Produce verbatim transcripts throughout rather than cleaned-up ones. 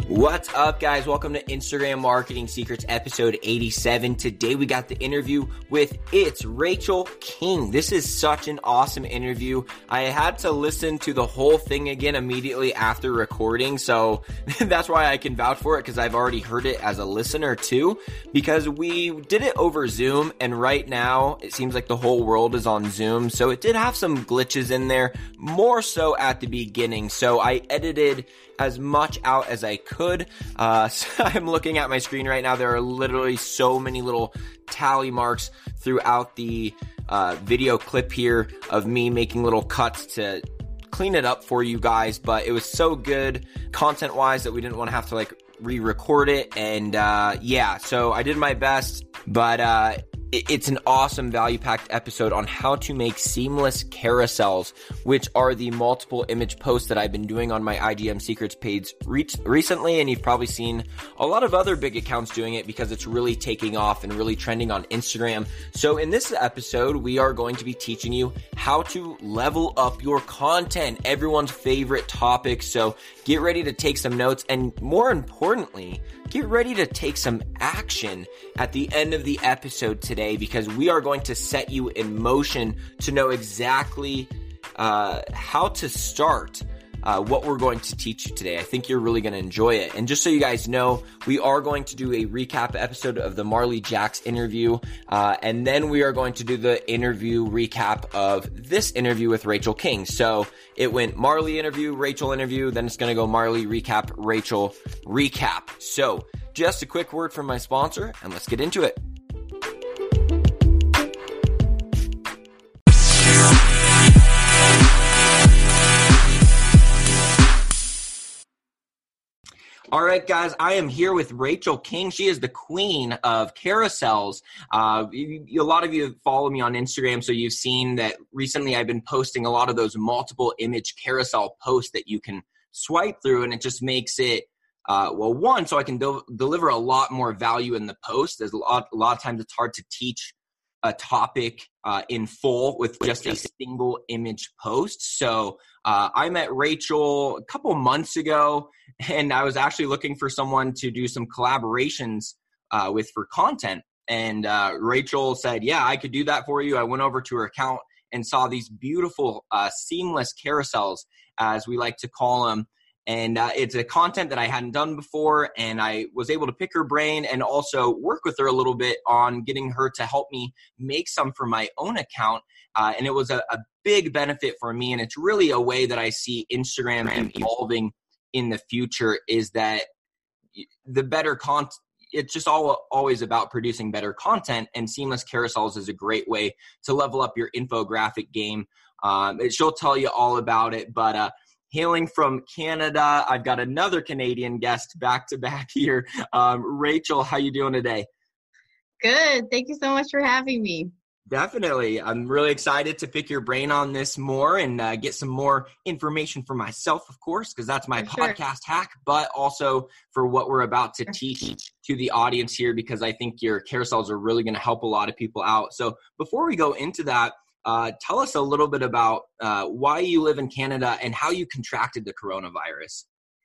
What's up, guys? Welcome to Instagram Marketing Secrets episode eighty-seven. Today we got the interview with It's Rachel King. This is such an awesome interview. I had to listen to the whole thing again immediately after recording, so that's why I can vouch for it, because I've already heard it as a listener too, because we did it over Zoom, and right now it seems like the whole world is on Zoom, so it did have some glitches in there, more so at the beginning, so I edited as much out as I could. Uh, so I'm looking at my screen right now. There are literally so many little tally marks throughout the uh, video clip here of me making little cuts to clean it up for you guys. But it was so good content-wise that we didn't want to have to like re-record it. And uh, yeah, so I did my best, but uh, it's an awesome value-packed episode on how to make seamless carousels, which are the multiple image posts that I've been doing on my I G M Secrets page re- recently, and you've probably seen a lot of other big accounts doing it because it's really taking off and really trending on Instagram. So in this episode, we are going to be teaching you how to level up your content, everyone's favorite topic. So get ready to take some notes, and more importantly, get ready to take some action at the end of the episode today, because we are going to set you in motion to know exactly uh, how to start uh, what we're going to teach you today. I think you're really going to enjoy it. And just so you guys know, we are going to do a recap episode of the Marley Jax interview, uh, and then we are going to do the interview recap of this interview with Rachel King. So it went Marley interview, Rachel interview, then it's going to go Marley recap, Rachel recap. So just a quick word from my sponsor, and let's get into it. All right, guys, I am here with Rachel King. She is the queen of carousels. Uh, you, a lot of you follow me on Instagram, so you've seen that recently I've been posting a lot of those multiple image carousel posts that you can swipe through, and it just makes it, uh, well, one, so I can do- deliver a lot more value in the post. There's a lot, a lot of times it's hard to teach a topic uh, in full with just a single image post. So uh, I met Rachel a couple months ago, and I was actually looking for someone to do some collaborations uh, with for content. And uh, Rachel said, yeah, I could do that for you. I went over to her account and saw these beautiful uh, seamless carousels, as we like to call them. And uh, it's a content that I hadn't done before, and I was able to pick her brain and also work with her a little bit on getting her to help me make some for my own account. Uh, and it was a, a big benefit for me, and it's really a way that I see Instagram evolving in the future, is that the better content, it's just all always about producing better content, and seamless carousels is a great way to level up your infographic game. Um, it, she'll tell you all about it, but uh, hailing from Canada, I've got another Canadian guest back to back here. Um, Rachel, how you doing today? Good. Thank you so much for having me. Definitely. I'm really excited to pick your brain on this more and uh, get some more information for myself, of course, because that's my For sure. podcast hack, but also for what we're about to teach to the audience here, because I think your carousels are really going to help a lot of people out. So before we go into that, Uh, tell us a little bit about uh, why you live in Canada and how you contracted the coronavirus.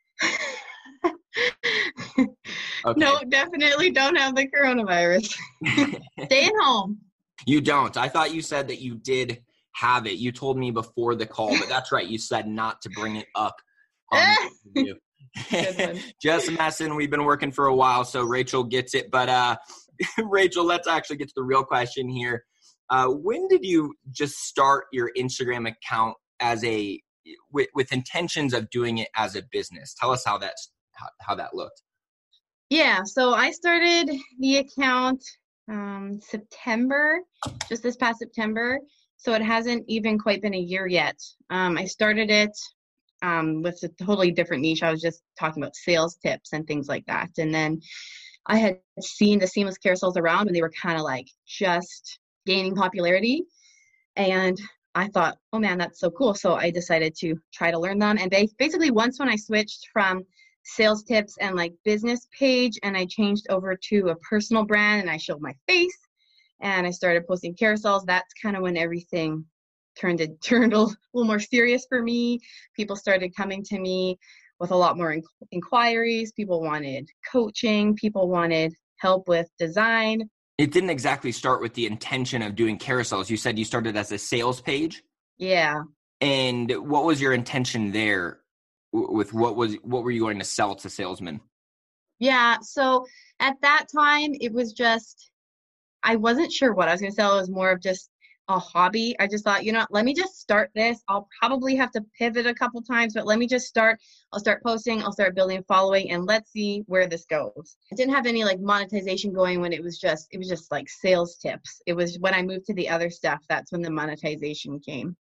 Okay. No, definitely don't have the coronavirus. Stay at home. You don't. I thought you said that you did have it. You told me before the call, but that's right. You said not to bring it up on the interview. Just messing. We've been working for a while, so Rachel gets it. But uh, Rachel, let's actually get to the real question here. Uh, when did you just start your Instagram account as a with, with intentions of doing it as a business? Tell us how that's how, how that looked. Yeah, so I started the account um, September, just this past September. So it hasn't even quite been a year yet. Um, I started it um, with a totally different niche. I was just talking about sales tips and things like that. And then I had seen the seamless carousels around, and they were kind of like just gaining popularity, and I thought, oh man, that's so cool. So I decided to try to learn them. And basically once when I switched from sales tips and like business page, and I changed over to a personal brand, and I showed my face and I started posting carousels, that's kind of when everything turned it turned a little more serious for me. People started coming to me with a lot more in- inquiries. People wanted coaching. People wanted help with design. It didn't exactly start with the intention of doing carousels. You said you started as a sales page. Yeah. And what was your intention there with what was, what were you going to sell to salesmen? Yeah. So at that time, it was just, I wasn't sure what I was going to sell. It was more of just a hobby. I just thought, you know, let me just start this. I'll probably have to pivot a couple times, but let me just start. I'll start posting. I'll start building a following, and let's see where this goes. I didn't have any like monetization going when it was just, it was just like sales tips. It was when I moved to the other stuff, that's when the monetization came.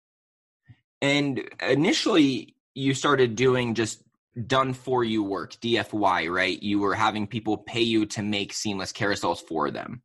And initially you started doing just done for you work, D F Y, right? You were having people pay you to make seamless carousels for them.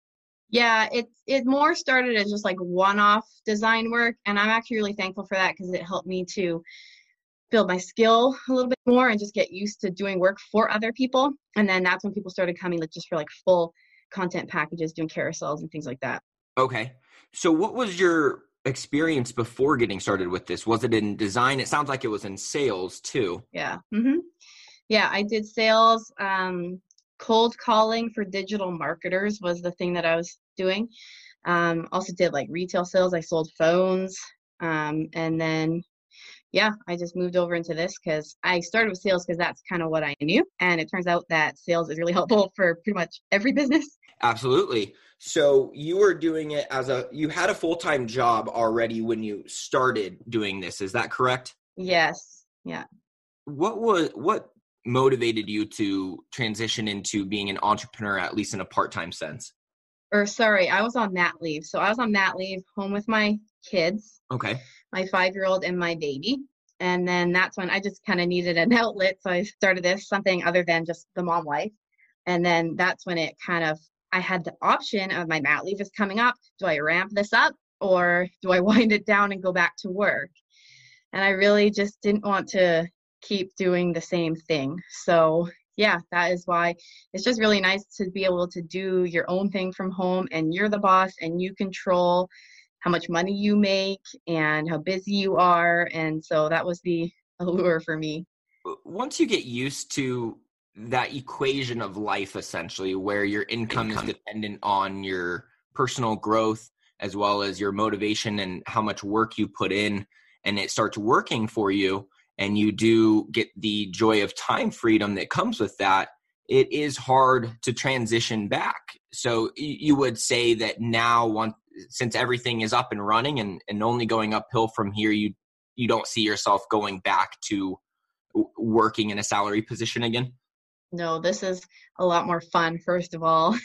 Yeah, it it more started as just like one-off design work, and I'm actually really thankful for that because it helped me to build my skill a little bit more and just get used to doing work for other people. And then that's when people started coming like just for like full content packages, doing carousels and things like that. Okay. So what was your experience before getting started with this? Was it in design? It sounds like it was in sales too. Yeah. Mm-hmm. Yeah, I did sales. Um, cold calling for digital marketers was the thing that I was doing. Um, also did like retail sales. I sold phones. Um, and then, yeah, I just moved over into this because I started with sales because that's kind of what I knew. And it turns out that sales is really helpful for pretty much every business. Absolutely. So you were doing it as a, you had a full-time job already when you started doing this. Is that correct? Yes. Yeah. What was, what motivated you to transition into being an entrepreneur, at least in a part-time sense? Or sorry, I was on mat leave. So I was on mat leave home with my kids, Okay. my five-year-old and my baby. And then that's when I just kind of needed an outlet. So I started this, something other than just the mom life. And then that's when it kind of, I had the option of my mat leave is coming up. Do I ramp this up or do I wind it down and go back to work? And I really just didn't want to keep doing the same thing. So yeah, that is why it's just really nice to be able to do your own thing from home, and you're the boss and you control how much money you make and how busy you are. And so that was the allure for me. Once you get used to that equation of life, essentially, where your income, income is dependent on your personal growth as well as your motivation and how much work you put in, and it starts working for you, and you do get the joy of time freedom that comes with that, it is hard to transition back. So you would say that now, one, since everything is up and running and, and only going uphill from here, you you don't see yourself going back to working in a salary position again? No, this is a lot more fun, first of all,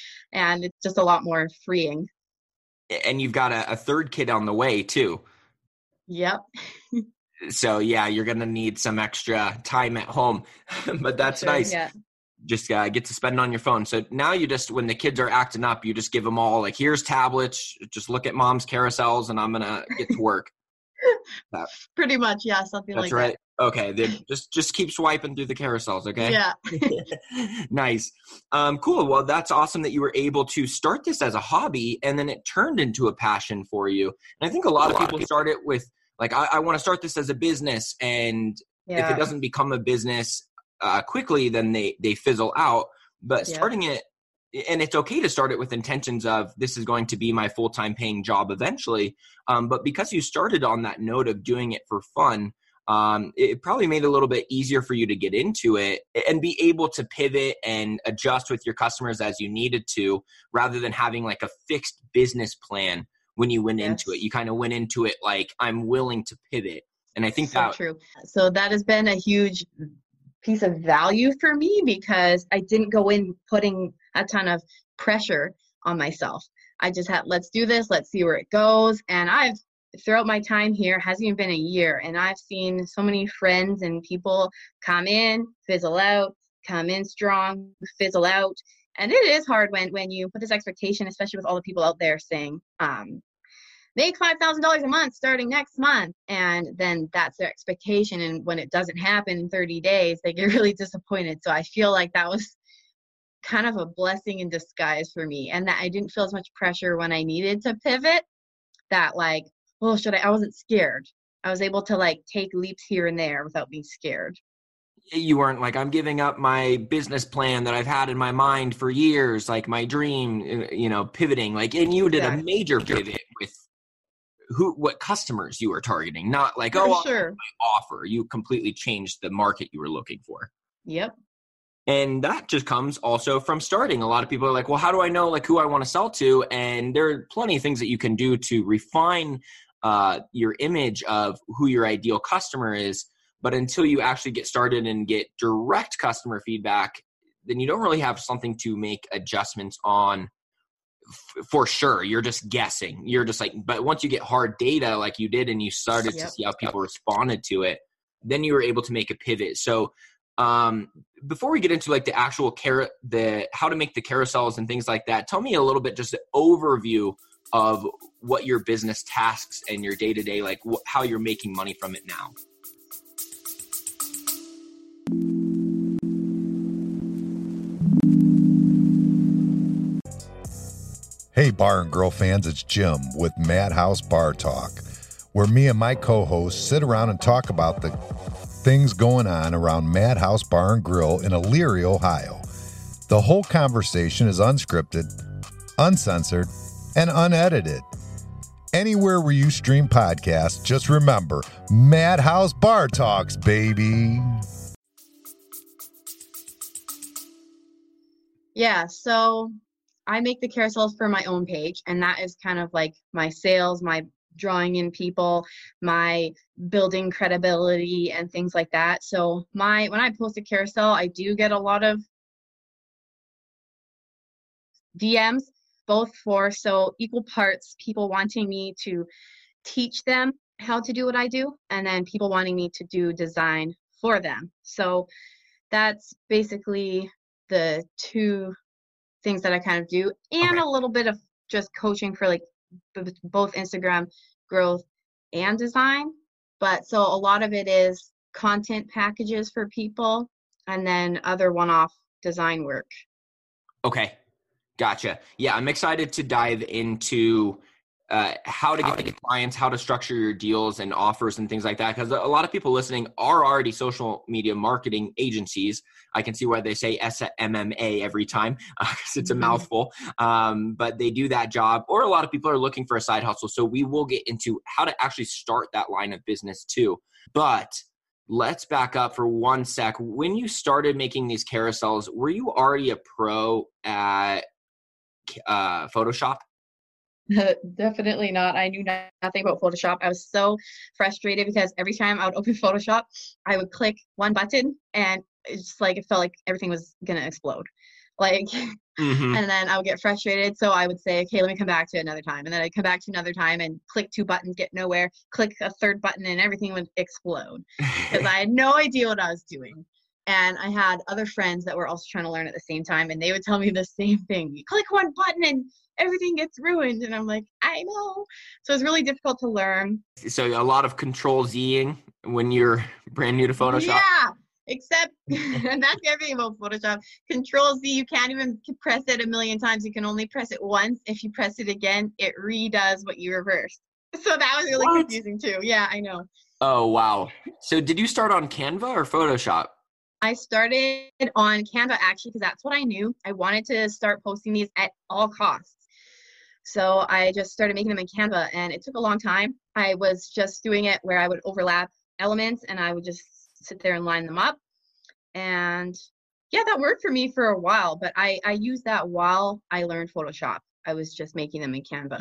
and it's just a lot more freeing. And you've got a, a third kid on the way too. Yep. So yeah, you're going to need some extra time at home, but that's sure, nice. Yeah. Just uh, get to spend on your phone. So now you just, when the kids are acting up, you just give them all like, here's tablets, just look at mom's carousels and I'm going to get to work. That, Pretty much. Yeah. Something that's like right. that. Okay. Then just, just keep swiping through the carousels. Okay. Yeah. Nice. Um, cool. Well, that's awesome that you were able to start this as a hobby and then it turned into a passion for you. And I think a lot of people start it with like, I, I want to start this as a business. And Yeah. if it doesn't become a business uh, quickly, then they, they fizzle out. But Yeah. starting it, and it's okay to start it with intentions of this is going to be my full-time paying job eventually. Um, but because you started on that note of doing it for fun, um, it probably made it a little bit easier for you to get into it and be able to pivot and adjust with your customers as you needed to, rather than having like a fixed business plan when you went Yes. into it. You kind of went into it like, I'm willing to pivot. And I think so that true. So that has been a huge piece of value for me because I didn't go in putting a ton of pressure on myself. I just had, let's do this, let's see where it goes. And I've, throughout my time here, hasn't even been a year, and I've seen so many friends and people come in, fizzle out, come in strong, fizzle out. And it is hard when, when you put this expectation, especially with all the people out there saying, um, make five thousand dollars a month starting next month. And then that's their expectation. And when it doesn't happen in thirty days, they get really disappointed. So I feel like that was kind of a blessing in disguise for me. And that I didn't feel as much pressure when I needed to pivot, that like, oh, should I, I wasn't scared. I was able to like take leaps here and there without being scared. You weren't like, I'm giving up my business plan that I've had in my mind for years, like my dream, you know, pivoting, like, and you did exactly. a major pivot with who, what customers you were targeting, not like, for oh, sure. my offer. You completely changed the market you were looking for. Yep. And that just comes also from starting. A lot of people are like, well, how do I know like who I want to sell to? And there are plenty of things that you can do to refine uh, your image of who your ideal customer is. But until you actually get started and get direct customer feedback, then you don't really have something to make adjustments on f- for sure. You're just guessing. You're just like, but once you get hard data like you did and you started yep. to see how people responded to it, then you were able to make a pivot. So um, before we get into like the actual car- the how to make the carousels and things like that, tell me a little bit, just an overview of what your business tasks and your day-to-day, like wh- how you're making money from it now. Hey, Bar and Grill fans, it's Jim with Madhouse Bar Talk, where me and my co-hosts sit around and talk about the things going on around Madhouse Bar and Grill in Elyria, Ohio. The whole conversation is unscripted, uncensored, and unedited. Anywhere where you stream podcasts, just remember, Madhouse Bar Talks, baby. Yeah, so I make the carousels for my own page, and that is kind of like my sales, my drawing in people, my building credibility and things like that. So my when I post a carousel, I do get a lot of D Ms, both for so equal parts, people wanting me to teach them how to do what I do, and then people wanting me to do design for them. So that's basically the two things that I kind of do, and okay. a little bit of just coaching for like b- both Instagram growth and design. But so a lot of it is content packages for people, and then other one-off design work. Okay. Gotcha. Yeah, I'm excited to dive into uh, how to get the clients, how to structure your deals and offers and things like that. Because a lot of people listening are already social media marketing agencies. I can see why they say S M M A every time because uh, it's a mm-hmm. mouthful. Um, but they do that job. Or a lot of people are looking for a side hustle. So we will get into how to actually start that line of business too. But let's back up for one sec. When you started making these carousels, were you already a pro at uh, Photoshop? Definitely not. I knew nothing about Photoshop. I was so frustrated because every time I would open Photoshop, I would click one button and it's just like, it felt like everything was going to explode. Like, mm-hmm. and then I would get frustrated. So I would say, okay, let me come back to it another time. And then I'd come back to another time and click two buttons, get nowhere, click a third button and everything would explode because I had no idea what I was doing. And I had other friends that were also trying to learn at the same time, and they would tell me the same thing. You click one button and everything gets ruined. And I'm like, I know. So it's really difficult to learn. So a lot of control Z-ing when you're brand new to Photoshop? Yeah, except, and that's the other thing about Photoshop. Control Z, you can't even press it a million times. You can only press it once. If you press it again, it redoes what you reversed. So that was really what? confusing too. Yeah, I know. Oh, wow. So did you start on Canva or Photoshop? I started on Canva actually because that's what I knew. I wanted to start posting these at all costs. So I just started making them in Canva, and it took a long time. I was just doing it where I would overlap elements and I would just sit there and line them up. And yeah, that worked for me for a while, but I, I used that while I learned Photoshop. I was just making them in Canva.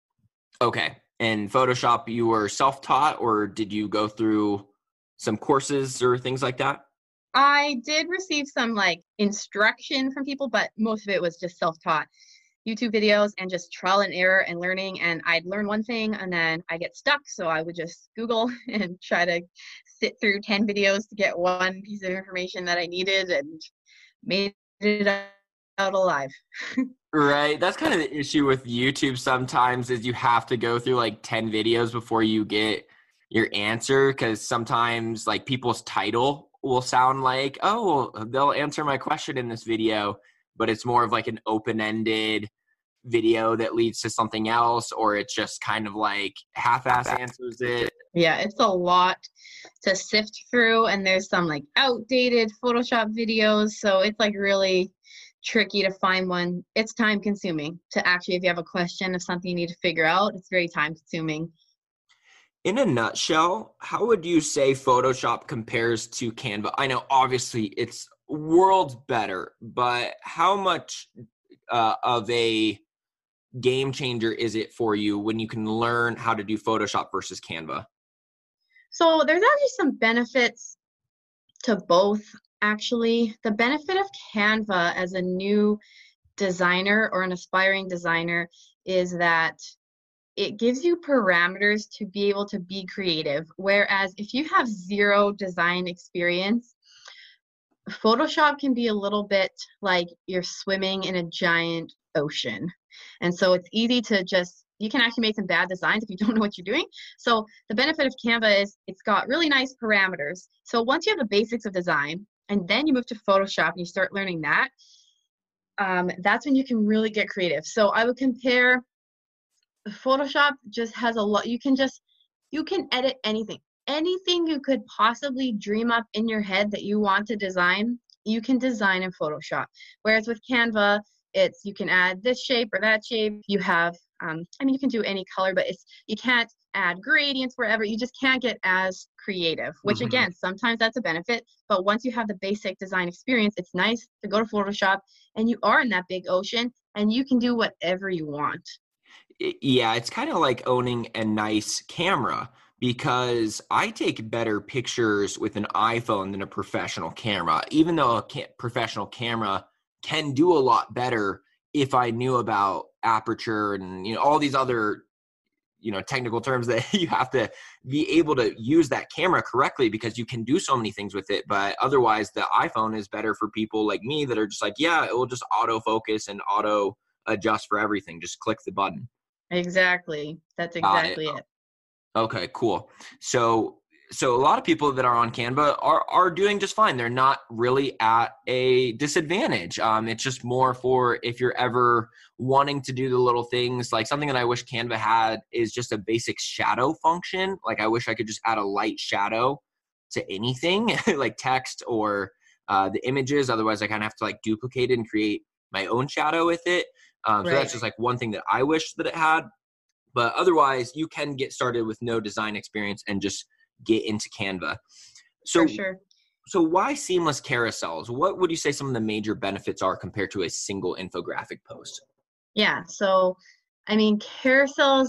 Okay. And Photoshop, you were self-taught, or did you go through some courses or things like that? I did receive some like instruction from people, but most of it was just self-taught. YouTube videos and just trial and error and learning. And I'd learn one thing and then I get stuck. So I would just Google and try to sit through ten videos to get one piece of information that I needed and made it out alive. Right. That's kind of the issue with YouTube sometimes is you have to go through like ten videos before you get your answer, because sometimes like people's title will sound like, oh, they'll answer my question in this video, but it's more of like an open-ended video that leads to something else, or it's just kind of like half-ass answers it? Yeah, it's a lot to sift through, and there's some like outdated Photoshop videos, so it's like really tricky to find one. It's time consuming to actually, if you have a question of something you need to figure out, it's very time consuming. In a nutshell, how would you say Photoshop compares to Canva? I know obviously it's worlds better, but how much uh, of a game changer is it for you when you can learn how to do Photoshop versus Canva? So there's actually some benefits to both, actually. The benefit of Canva as a new designer or an aspiring designer is that it gives you parameters to be able to be creative. Whereas if you have zero design experience, Photoshop can be a little bit like you're swimming in a giant ocean. And so it's easy to just, you can actually make some bad designs if you don't know what you're doing. So the benefit of Canva is it's got really nice parameters. So once you have the basics of design and then you move to Photoshop and you start learning that, um, that's when you can really get creative. So I would compare, Photoshop just has a lot, you can just, you can edit anything. Anything you could possibly dream up in your head that you want to design, you can design in Photoshop. Whereas with Canva, it's, you can add this shape or that shape. You have, um, I mean, you can do any color, but it's, you can't add gradients wherever. You just can't get as creative, which mm-hmm. again, sometimes that's a benefit. But once you have the basic design experience, it's nice to go to Photoshop and you are in that big ocean and you can do whatever you want. Yeah, it's kind of like owning a nice camera, because I take better pictures with an iPhone than a professional camera, even though a ca- professional camera can do a lot better if I knew about aperture and, you know, all these other, you know, technical terms that you have to be able to use that camera correctly, because you can do so many things with it. But otherwise, the iPhone is better for people like me that are just like, yeah, it will just auto-focus and auto-adjust for everything. Just click the button. Exactly. That's exactly it. it. Okay, cool. So, so a lot of people that are on Canva are, are doing just fine. They're not really at a disadvantage. Um, it's just more for if you're ever wanting to do the little things, like something that I wish Canva had is just a basic shadow function. Like I wish I could just add a light shadow to anything like text or uh, the images. Otherwise I kind of have to like duplicate it and create my own shadow with it. Um, so right. That's just like one thing that I wish that it had. But otherwise, you can get started with no design experience and just get into Canva. So, For sure. So why seamless carousels? What would you say some of the major benefits are compared to a single infographic post? Yeah, so, I mean, carousels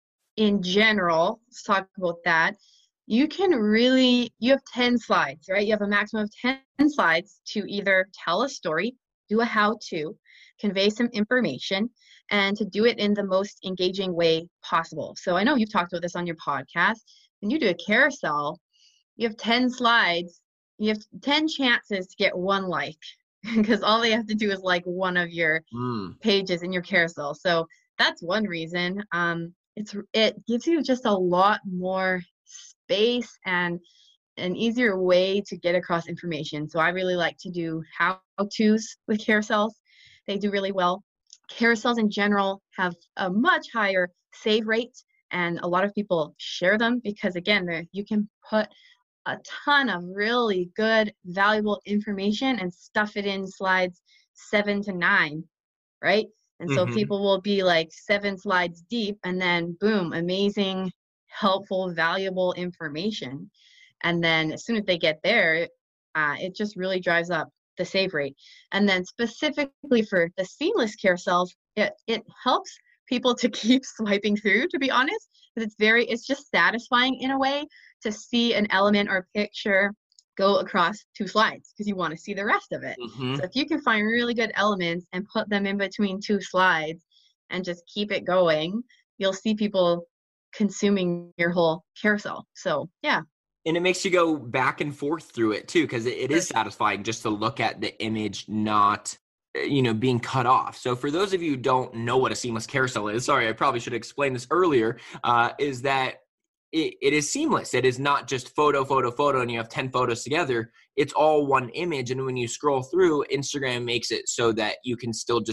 in general, let's talk about that. You can really, you have ten slides, right? You have a maximum of ten slides to either tell a story, do a how-to, convey some information, and to do it in the most engaging way possible. So I know you've talked about this on your podcast. When you do a carousel, you have ten slides, you have ten chances to get one like, because all they have to do is like one of your mm. pages in your carousel. So that's one reason. Um, it's it gives you just a lot more space and an easier way to get across information. So I really like to do how-tos with carousels. They do really well. Carousels in general have a much higher save rate, and a lot of people share them because, again, you can put a ton of really good, valuable information and stuff it in slides seven to nine, right? And so mm-hmm. people will be like seven slides deep, and then boom, amazing, helpful, valuable information. And then as soon as they get there, uh, it just really drives up the save rate. And then specifically for the seamless carousels, it, it helps people to keep swiping through, to be honest, because it's very, it's just satisfying in a way to see an element or picture go across two slides because you want to see the rest of it. Mm-hmm. So if you can find really good elements and put them in between two slides and just keep it going, you'll see people consuming your whole carousel. So yeah. And it makes you go back and forth through it too, because it, it is satisfying just to look at the image not, you know, being cut off. So for those of you who don't know what a seamless carousel is, sorry, I probably should have explained this earlier, uh, is that it, it is seamless. It is not just photo, photo, photo, and you have ten photos together. It's all one image. And when you scroll through, Instagram makes it so that you can still just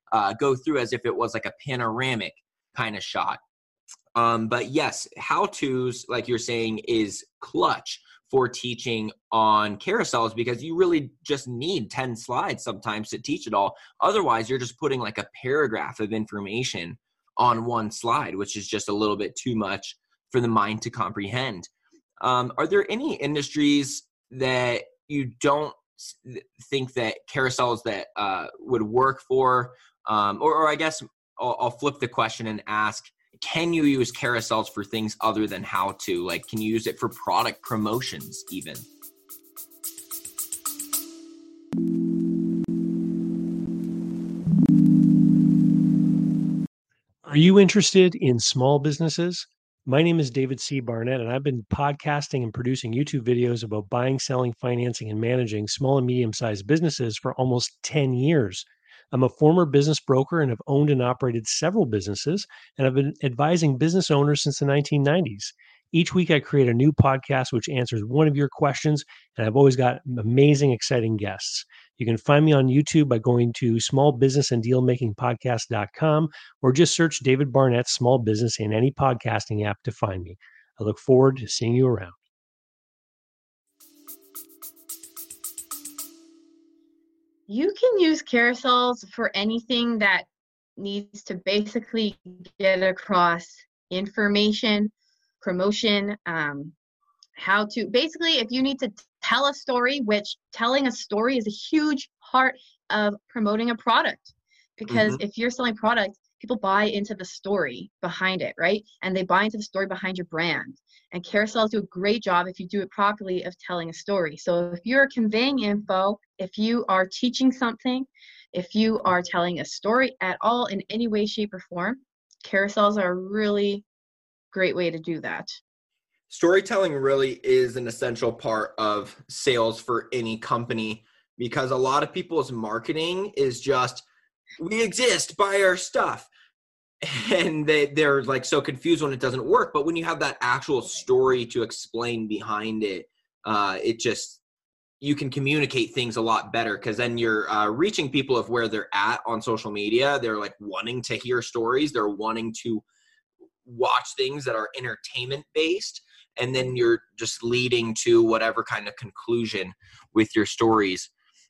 uh, go through as if it was like a panoramic kind of shot. Um, but yes, how-tos, like you're saying, is clutch for teaching on carousels, because you really just need ten slides sometimes to teach it all. Otherwise, you're just putting like a paragraph of information on one slide, which is just a little bit too much for the mind to comprehend. Um, are there any industries that you don't think that carousels that uh, would work for? Um, or, or I guess I'll, I'll flip the question and ask, can you use carousels for things other than how to? Like, can you use it for product promotions even? Are you interested in small businesses? My name is David C. Barnett, and I've been podcasting and producing YouTube videos about buying, selling, financing, and managing small and medium-sized businesses for almost ten years. I'm a former business broker and have owned and operated several businesses, and I've been advising business owners since the nineteen nineties. Each week, I create a new podcast which answers one of your questions, and I've always got amazing, exciting guests. You can find me on YouTube by going to small business and deal making podcast dot com, or just search David Barnett Small Business in any podcasting app to find me. I look forward to seeing you around. You can use carousels for anything that needs to basically get across information, promotion, um, how to, basically if you need to tell a story, which telling a story is a huge part of promoting a product, because Mm-hmm. if you're selling product, people buy into the story behind it, right? And they buy into the story behind your brand. And carousels do a great job, if you do it properly, of telling a story. So if you're conveying info, if you are teaching something, if you are telling a story at all in any way, shape, or form, carousels are a really great way to do that. Storytelling really is an essential part of sales for any company, because a lot of people's marketing is just, we exist, buy our stuff. And they, they're like so confused when it doesn't work. But when you have that actual story to explain behind it, uh, it just, you can communicate things a lot better, because then you're uh, reaching people of where they're at on social media. They're like wanting to hear stories. They're wanting to watch things that are entertainment based. And then you're just leading to whatever kind of conclusion with your stories.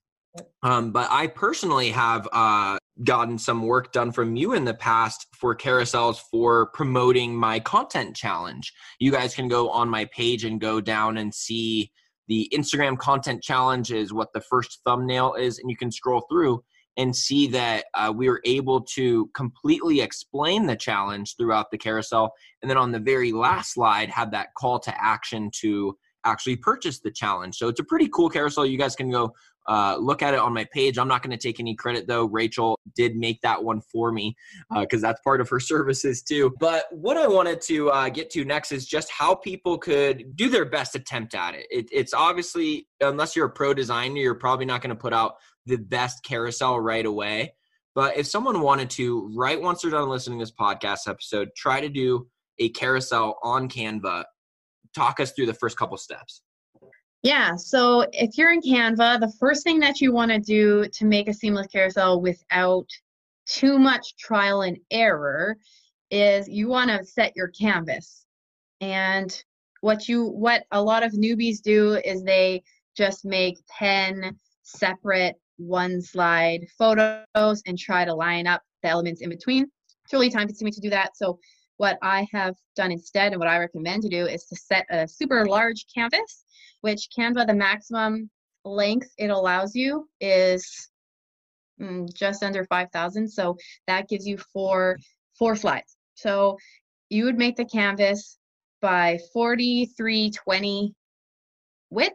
Um, but I personally have uh, gotten some work done from you in the past for carousels for promoting my content challenge. You guys can go on my page and go down and see the Instagram content challenge is what the first thumbnail is. And you can scroll through and see that uh, we were able to completely explain the challenge throughout the carousel. And then on the very last slide, have that call to action to actually purchase the challenge. So it's a pretty cool carousel. You guys can go uh, look at it on my page. I'm not going to take any credit though. Rachel did make that one for me because uh, that's part of her services too. But what I wanted to uh, get to next is just how people could do their best attempt at it. it. It's obviously, unless you're a pro designer, you're probably not going to put out the best carousel right away. But if someone wanted to, right once they're done listening to this podcast episode, try to do a carousel on Canva, talk us through the first couple steps. Yeah, so if you're in Canva, the first thing that you want to do to make a seamless carousel without too much trial and error is you want to set your canvas. And what you what a lot of newbies do is they just make ten separate one slide photos and try to line up the elements in between. It's really time consuming to do that. So what I have done instead and what I recommend to do is to set a super large canvas, which Canva, the maximum length it allows you is mm, just under five thousand. So that gives you four, four slides. So you would make the canvas by forty-three twenty width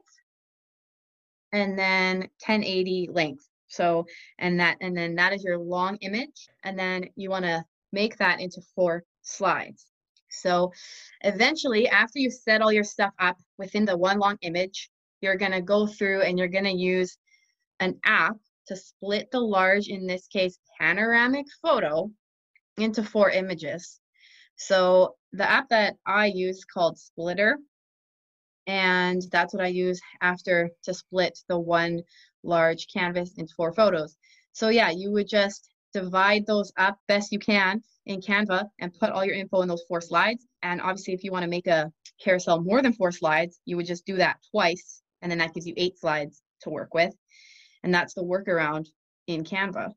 and then ten eighty length. So, and that, and then that is your long image. And then you want to make that into four slides. So eventually, after you set all your stuff up within the one long image, you're going to go through and you're going to use an app to split the large, in this case, panoramic photo into four images. So the app that I use is called Splitter. And that's what I use after to split the one large canvas into four photos. So yeah, you would just divide those up best you can in Canva and put all your info in those four slides. And obviously, if you want to make a carousel more than four slides, you would just do that twice. And then that gives you eight slides to work with. And that's the workaround in Canva.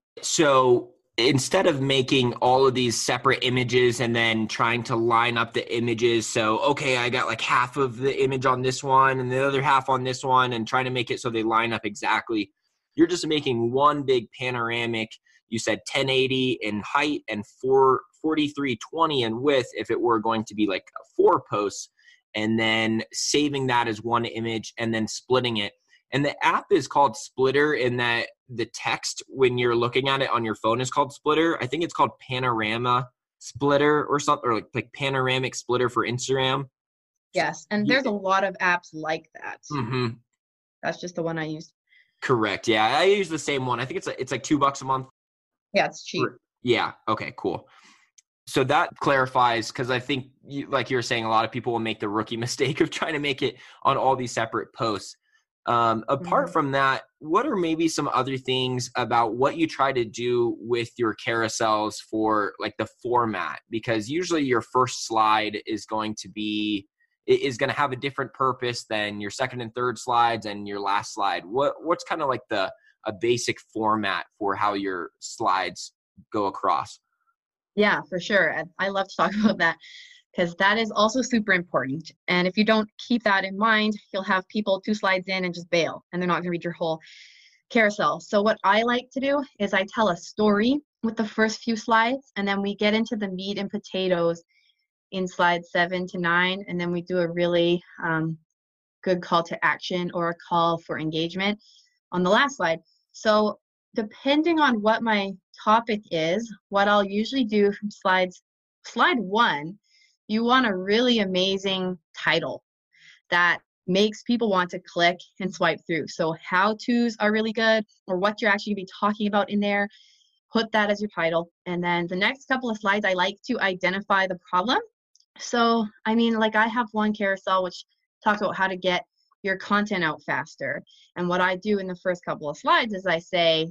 So instead of making all of these separate images and then trying to line up the images, so, okay, I got like half of the image on this one and the other half on this one and trying to make it so they line up exactly, you're just making one big panoramic. You said ten eighty in height and forty-three twenty in width if it were going to be like four posts, and then saving that as one image and then splitting it. And the app is called Splitter, in that the text when you're looking at it on your phone is called Splitter. I think it's called Panorama Splitter or something, or like, like Panoramic Splitter for Instagram. Yes, and there's a lot of apps like that. Mm-hmm. That's just the one I use. Correct. Yeah, I use the same one. I think it's like, it's like two bucks a month. Yeah, it's cheap. Yeah. Okay, cool. So that clarifies, because I think, you, like you were saying, a lot of people will make the rookie mistake of trying to make it on all these separate posts. Um, apart mm-hmm. from that, what are maybe some other things about what you try to do with your carousels for like the format? Because usually your first slide is going to be, is going to have a different purpose than your second and third slides and your last slide. What What's kind of like the a basic format for how your slides go across? Yeah, for sure. And I love to talk about that, because that is also super important. And if you don't keep that in mind, you'll have people two slides in and just bail, and they're not going to read your whole carousel. So what I like to do is I tell a story with the first few slides, and then we get into the meat and potatoes in slides seven to nine, and then we do a really um, good call to action or a call for engagement on the last slide. So depending on what my topic is, what I'll usually do from slides, slide one, you want a really amazing title that makes people want to click and swipe through. So how-tos are really good, or what you're actually going to be talking about in there. Put that as your title. And then the next couple of slides, I like to identify the problem. So, I mean, like I have one carousel which talks about how to get your content out faster. And what I do in the first couple of slides is I say,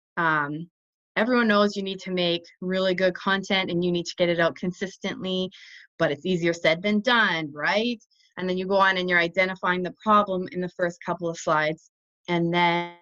um, everyone knows you need to make really good content and you need to get it out consistently, but it's easier said than done, right? And then you go on and you're identifying the problem in the first couple of slides. And then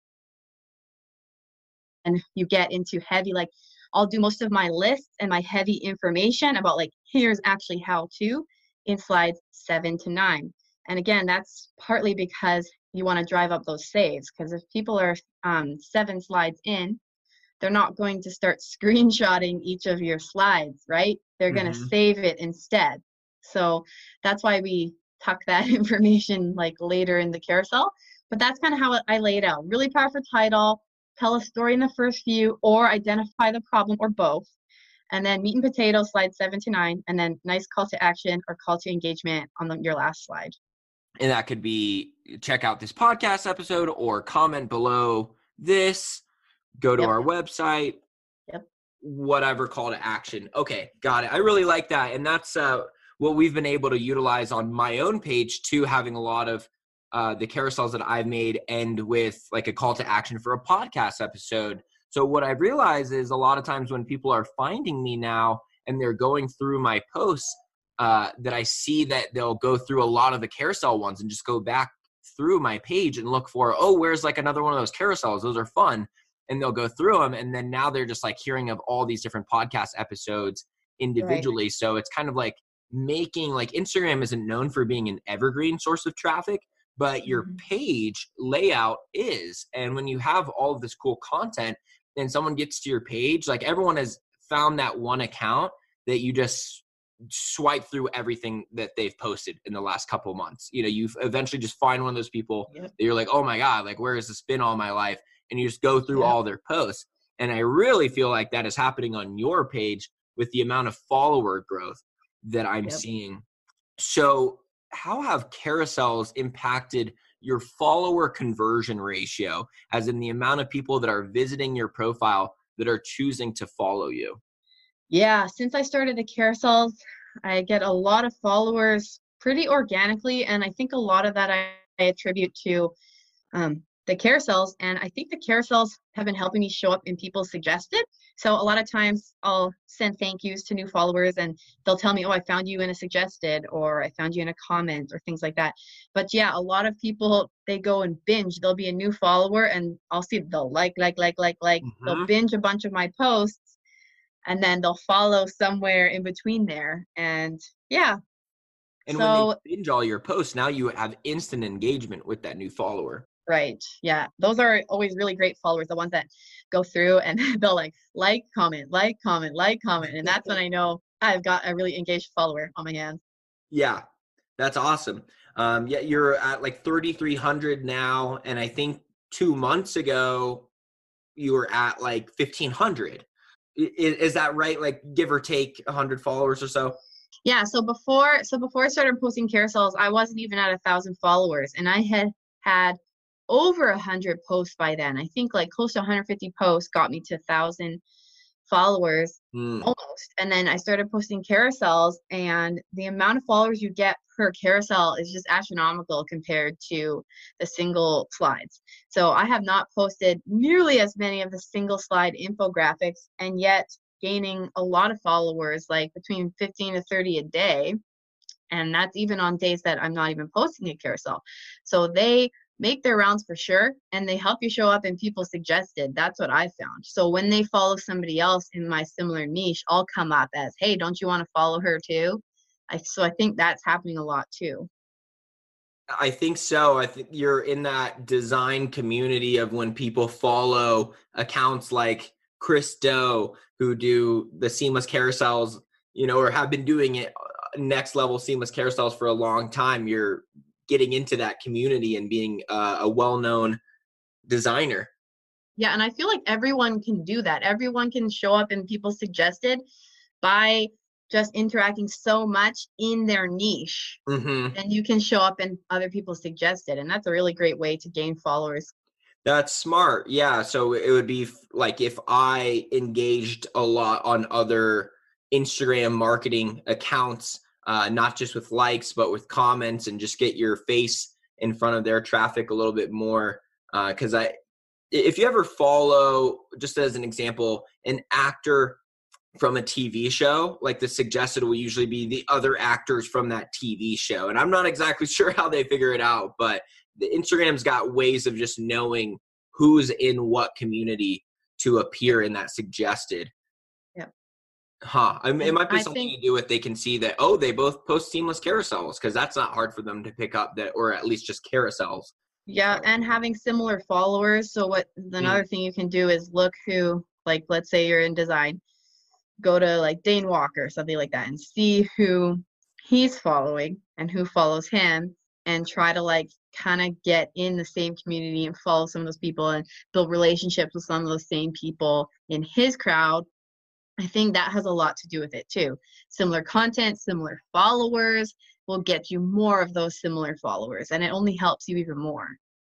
and you get into heavy, like I'll do most of my lists and my heavy information about like, here's actually how to in slides seven to nine. And again, that's partly because you want to drive up those saves, because if people are um, seven slides in, they're not going to start screenshotting each of your slides, right? They're mm-hmm. going to save it instead. So that's why we tuck that information like later in the carousel. But that's kind of how I lay it out. Really powerful title, tell a story in the first few, or identify the problem, or both. And then meat and potatoes, slides seven to nine, and then nice call to action or call to engagement on the, your last slide. And that could be check out this podcast episode, or comment below this, go to yep. our website, yep. whatever call to action. Okay, got it. I really like that. And that's uh, what we've been able to utilize on my own page too, having a lot of uh, the carousels that I've made end with like a call to action for a podcast episode. So what I've realized is a lot of times when people are finding me now and they're going through my posts, uh, that I see that they'll go through a lot of the carousel ones and just go back through my page and look for, oh, where's like another one of those carousels? Those are fun. And they'll go through them. And then now they're just like hearing of all these different podcast episodes individually. Right. So it's kind of like making, like Instagram isn't known for being an evergreen source of traffic, but your mm-hmm. page layout is. And when you have all of this cool content and someone gets to your page, like everyone has found that one account that you just swipe through everything that they've posted in the last couple of months. You know, you eventually just find one of those people yep. that you're like, oh my God, like where has this been all my life? And you just go through yeah. all their posts. And I really feel like that is happening on your page with the amount of follower growth that I'm yep. seeing. So how have carousels impacted your follower conversion ratio, as in the amount of people that are visiting your profile that are choosing to follow you? Yeah, since I started the carousels, I get a lot of followers pretty organically. And I think a lot of that I, I attribute to um, the carousels. And I think the carousels have been helping me show up in people's suggested. So a lot of times I'll send thank yous to new followers and they'll tell me, oh, I found you in a suggested, or I found you in a comment, or things like that. But yeah, a lot of people, they go and binge. There'll be a new follower and I'll see they'll like, like, like, like, like, Mm-hmm. they'll binge a bunch of my posts and then they'll follow somewhere in between there. And yeah. And so, when they binge all your posts, now you have instant engagement with that new follower. Right. Yeah. Those are always really great followers, the ones that go through and they'll like, like, comment, like, comment, like, comment. And that's when I know I've got a really engaged follower on my hands. Yeah, that's awesome. Um, yeah, you're at like thirty-three hundred now. And I think two months ago, you were at like fifteen hundred. Is, is that right? Like give or take one hundred followers or so? Yeah. So before, so before I started posting carousels, I wasn't even at a thousand followers, and I had had over a hundred posts by then. I think like close to one hundred fifty posts got me to a thousand followers Mm. almost. And then I started posting carousels, and the amount of followers you get per carousel is just astronomical compared to the single slides. So I have not posted nearly as many of the single slide infographics, and yet gaining a lot of followers, like between fifteen to thirty a day. And that's even on days that I'm not even posting a carousel. So they make their rounds for sure, and they help you show up in people suggested. That's what I found. So when they follow somebody else in my similar niche, I'll come up as, hey, don't you want to follow her too? I, so I think that's happening a lot too. I think so. I think you're in that design community of when people follow accounts like Chris Do, who do the seamless carousels, you know, or have been doing it next level seamless carousels for a long time. You're getting into that community and being uh, a well-known designer. Yeah, and I feel like everyone can do that. Everyone can show up in people suggested by just interacting so much in their niche. Mm-hmm. And you can show up in other people suggested, and that's a really great way to gain followers. That's smart. Yeah. So it would be like if I engaged a lot on other Instagram marketing accounts, uh, not just with likes, but with comments, and just get your face in front of their traffic a little bit more. Uh, Cause I, if you ever follow, just as an example, an actor from a T V show, like the suggested will usually be the other actors from that T V show. And I'm not exactly sure how they figure it out, but the Instagram's got ways of just knowing who's in what community to appear in that suggested. Yeah. Huh. I mean, it might be I something think, to do with they can see that, oh, they both post seamless carousels, because that's not hard for them to pick up, that, or at least just carousels. yeah, and having similar followers. So what another mm. thing you can do is look who, like, let's say you're in design, go to like Dane Walker, something like that, and see who he's following and who follows him, and try to like kind of get in the same community and follow some of those people and build relationships with some of those same people in his crowd. I think that has a lot to do with it too. Similar content, similar followers will get you more of those similar followers, and it only helps you even more.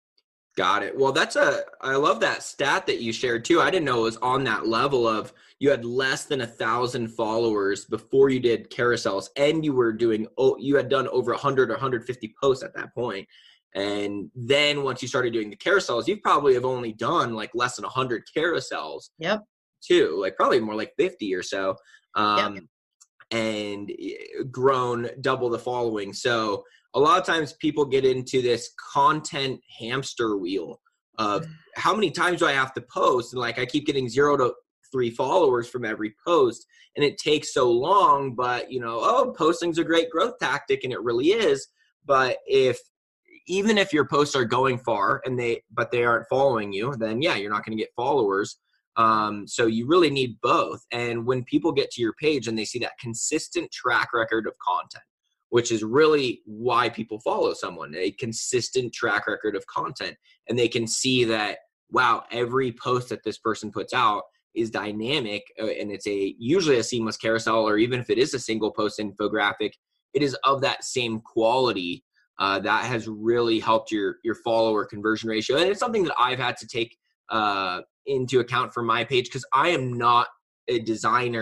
Got it. Well, that's a, I love that stat that you shared too. I didn't know it was on that level of you had less than a thousand followers before you did carousels, and you were doing, oh, you had done over a hundred or one hundred fifty posts at that point. And then once you started doing the carousels, you probably have only done like less than a hundred carousels. Yep. Too, like probably more like fifty or so. Um, yep. And grown double the following. So a lot of times people get into this content hamster wheel of how many times do I have to post? And like, I keep getting zero to three followers from every post, and it takes so long, but you know, oh, posting's a great growth tactic, and it really is. But if, even if your posts are going far and they, but they aren't following you, then yeah, you're not going to get followers. Um, so you really need both. And when people get to your page and they see that consistent track record of content, which is really why people follow someone, a consistent track record of content, and they can see that, wow, every post that this person puts out is dynamic, uh, and it's a usually a seamless carousel, or even if it is a single post infographic, it is of that same quality. Uh, that has really helped your your follower conversion ratio. And it's something that I've had to take uh, into account for my page, because I am not a designer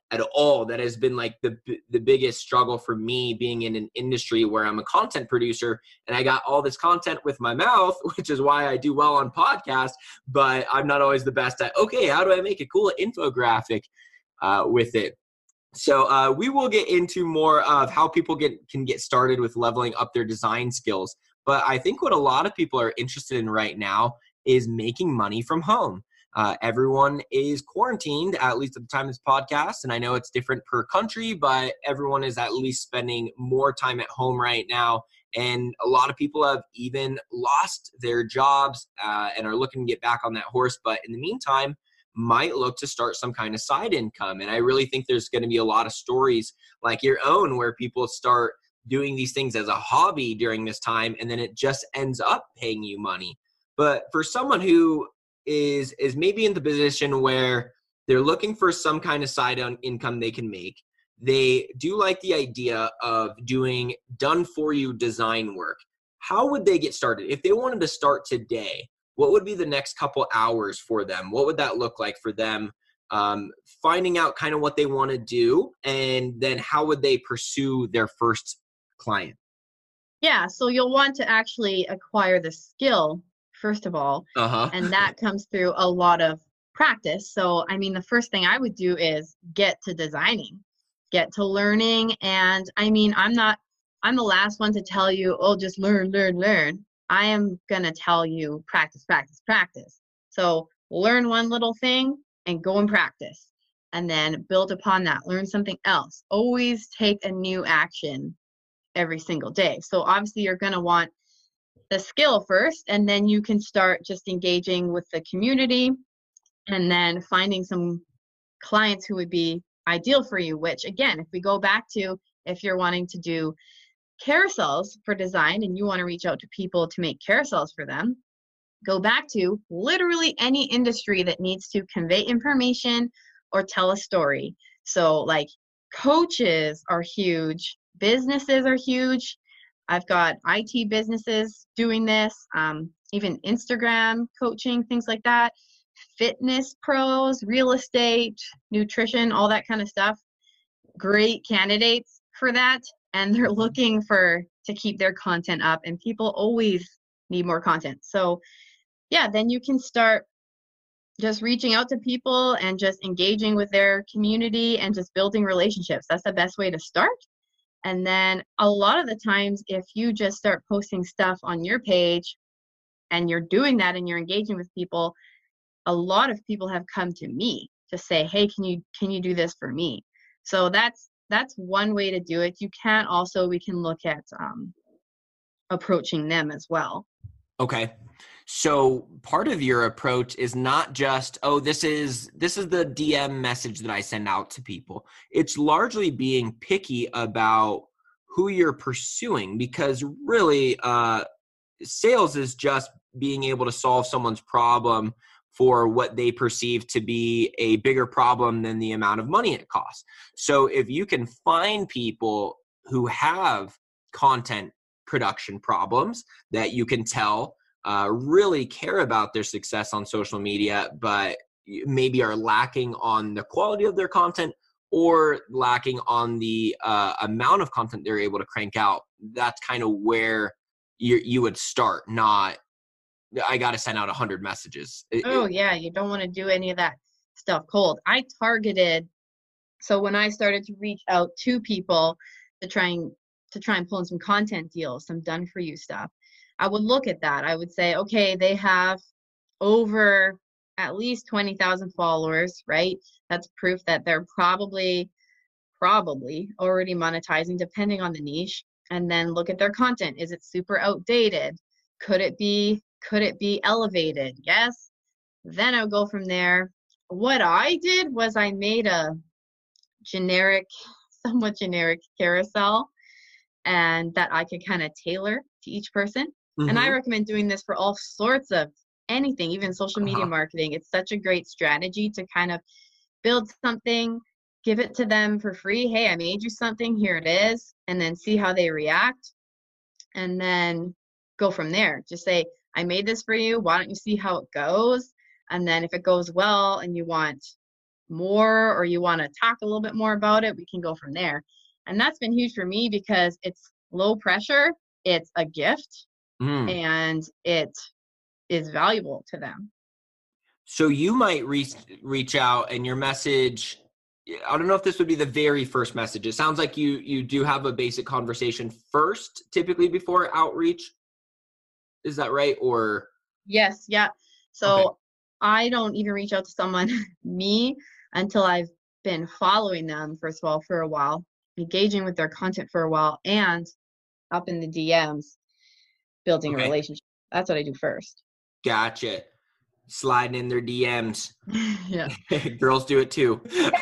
at all. That has been like the the biggest struggle for me, being in an industry where I'm a content producer and I got all this content with my mouth, which is why I do well on podcasts, but I'm not always the best at, okay, how do I make a cool infographic uh, with it? So uh, we will get into more of how people get can get started with leveling up their design skills. But I think what a lot of people are interested in right now is making money from home. Uh, everyone is quarantined, at least at the time of this podcast. And I know it's different per country, but everyone is at least spending more time at home right now. And a lot of people have even lost their jobs uh, and are looking to get back on that horse. But in the meantime, might look to start some kind of side income. And I really think there's going to be a lot of stories like your own where people start doing these things as a hobby during this time, and then it just ends up paying you money. But for someone who is is maybe in the position where they're looking for some kind of side income they can make, they do like the idea of doing done-for-you design work, how would they get started? If they wanted to start today, what would be the next couple hours for them? What would that look like for them? Um, finding out kind of what they want to do, and then how would they pursue their first client? Yeah, so you'll want to actually acquire the skill, first of all, uh-huh. and that comes through a lot of practice. So, I mean, the first thing I would do is get to designing, get to learning. And I mean, I'm not, I'm the last one to tell you, oh, just learn, learn, learn. I am going to tell you practice, practice, practice. So learn one little thing and go and practice, and then build upon that, learn something else. Always take a new action every single day. So obviously you're going to want the skill first, and then you can start just engaging with the community and then finding some clients who would be ideal for you, which again, if we go back to, if you're wanting to do carousels for design and you want to reach out to people to make carousels for them, go back to literally any industry that needs to convey information or tell a story. So like coaches are huge, businesses are huge. I've got I T businesses doing this, um, even Instagram coaching, things like that, fitness pros, real estate, nutrition, all that kind of stuff. Great candidates for that. And they're looking for to keep their content up, and people always need more content. So yeah, then you can start just reaching out to people and just engaging with their community and just building relationships. That's the best way to start. And then a lot of the times, if you just start posting stuff on your page and you're doing that and you're engaging with people, a lot of people have come to me to say, hey, can you can you do this for me? So that's that's one way to do it. You can also, we can look at um, approaching them as well. Okay. So part of your approach is not just, oh, this is this is the D M message that I send out to people. It's largely being picky about who you're pursuing, because really uh, sales is just being able to solve someone's problem for what they perceive to be a bigger problem than the amount of money it costs. So if you can find people who have content production problems that you can tell uh, really care about their success on social media, but maybe are lacking on the quality of their content or lacking on the uh, amount of content they're able to crank out, that's kind of where you you would start, not I got to send out one hundred messages. Oh, yeah. You don't want to do any of that stuff cold. I targeted. So when I started to reach out to people to try and to try and pull in some content deals, some done for you stuff, I would look at that. I would say, okay, they have over at least twenty thousand followers, right? That's proof that they're probably, probably already monetizing, depending on the niche. And then look at their content. Is it super outdated? Could it be Could it be elevated? Yes. Then I'll go from there. What I did was I made a generic, somewhat generic carousel, and that I could kind of tailor to each person. Mm-hmm. And I recommend doing this for all sorts of anything, even social media uh-huh. marketing. It's such a great strategy to kind of build something, give it to them for free. Hey, I made you something. Here it is. And then see how they react. And then go from there. Just say, I made this for you. Why don't you see how it goes? And then if it goes well and you want more or you want to talk a little bit more about it, we can go from there. And that's been huge for me because it's low pressure, it's a gift, mm. and it is valuable to them. So you might reach reach out and your message, I don't know if this would be the very first message. It sounds like you you do have a basic conversation first, typically before outreach. Is that right? Or yes, yeah. So okay. I don't even reach out to someone, me, until I've been following them, first of all, for a while, engaging with their content for a while, and up in the D Ms, building okay. a relationship. That's what I do first. Gotcha. Sliding in their D Ms. Yeah. Girls do it too.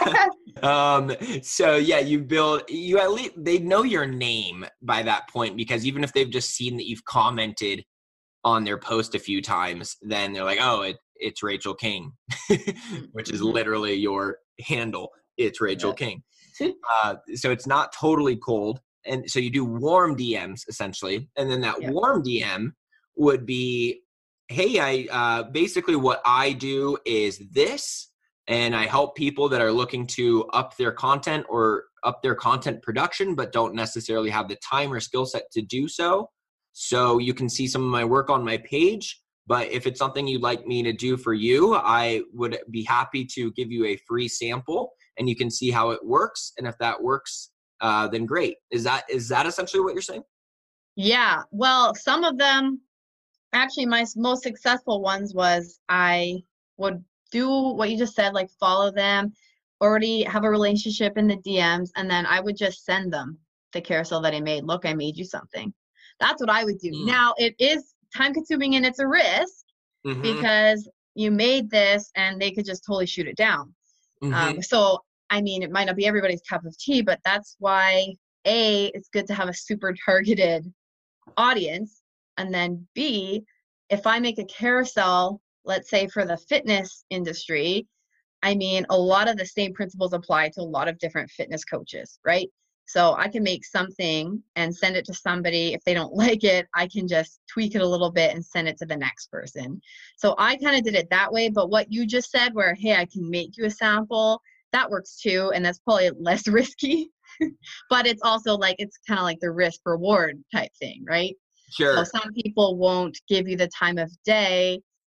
um, so yeah, you build, you at least, they know your name by that point, because even if they've just seen that you've commented on their post a few times, then they're like, oh, it, it's Rachel King, which is literally your handle. It's Rachel yeah. King. Uh, so it's not totally cold. And so you do warm D Ms essentially. And then that yeah. warm D M would be, hey, I uh, basically what I do is this, and I help people that are looking to up their content or up their content production, but don't necessarily have the time or skill set to do so. So you can see some of my work on my page, but if it's something you'd like me to do for you, I would be happy to give you a free sample and you can see how it works. And if that works, uh, then great. Is that is that essentially what you're saying? Yeah. Well, some of them, actually, my most successful ones was I would do what you just said, like follow them, already have a relationship in the D Ms, and then I would just send them the carousel that I made. Look, I made you something. That's what I would do. Mm. Now, it is time consuming and it's a risk mm-hmm. because you made this and they could just totally shoot it down. Mm-hmm. Um, so, I mean, it might not be everybody's cup of tea, but that's why, A, it's good to have a super targeted audience. And then B, if I make a carousel, let's say for the fitness industry, I mean, a lot of the same principles apply to a lot of different fitness coaches, right? So I can make something and send it to somebody. If they don't like it, I can just tweak it a little bit and send it to the next person. So I kind of did it that way. But what you just said where, hey, I can make you a sample, that works too. And that's probably less risky. But it's also like, it's kind of like the risk reward type thing, right? Sure. So some people won't give you the time of day.